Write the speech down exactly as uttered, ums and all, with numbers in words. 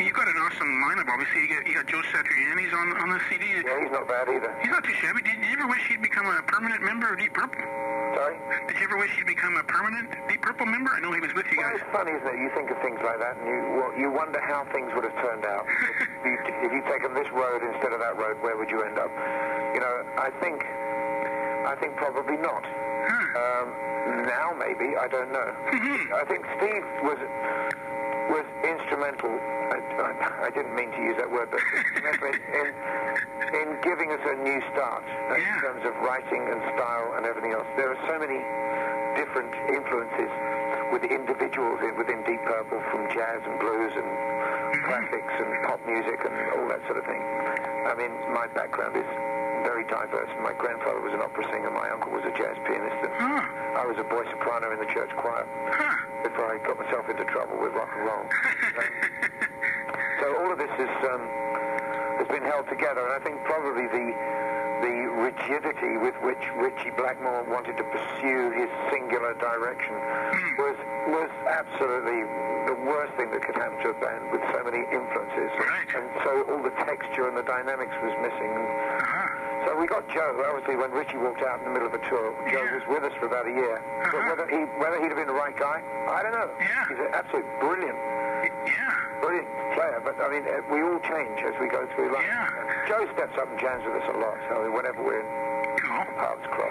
You've got an awesome lineup, obviously. You got, you got Joe Satriani's on on the C D. Yeah, he's not bad either. He's not too shabby. Did, did you ever wish he'd become a permanent member of Deep Purple? Sorry? Did you ever wish he'd become a permanent Deep Purple member? I know he was with you Well, guys. it's funny, isn't it? You think of things like that, and you well, you wonder how things would have turned out. if, you, if you'd taken this road instead of that road, where would you end up? You know, I think, I think probably not. Huh. Um, now maybe, I don't know. Mm-hmm. I think Steve was was instrumental. I, I, I didn't mean to use that word, but instrumental in, in giving us a new start uh, Yeah. in terms of writing and style and everything else. There are so many different influences with the individuals in, within Deep Purple, from jazz and blues and Mm-hmm. classics and pop music and all that sort of thing. I mean, my background is very diverse. My grandfather was an opera singer. My uncle was a jazz pianist. And Huh. I was a boy soprano in the church choir Huh. before I got myself into trouble with rock and roll. um, so all of this is, um, has been held together, and I think probably the the rigidity with which Ritchie Blackmore wanted to pursue his singular direction was was absolutely the worst thing that could happen to a band with so many influences. Right. And so all the texture and the dynamics was missing. Uh-huh. So we got Joe. Obviously, when Ritchie walked out in the middle of a tour, Joe Yeah. was with us for about a year. But Uh-huh. whether he whether he'd have been the right guy, I don't know. Yeah. He's an absolute brilliant, Yeah. brilliant player. But I mean, uh, we all change as we go through life. Yeah. Joe steps up and jams with us a lot. So whenever we're in Cool. paths cross.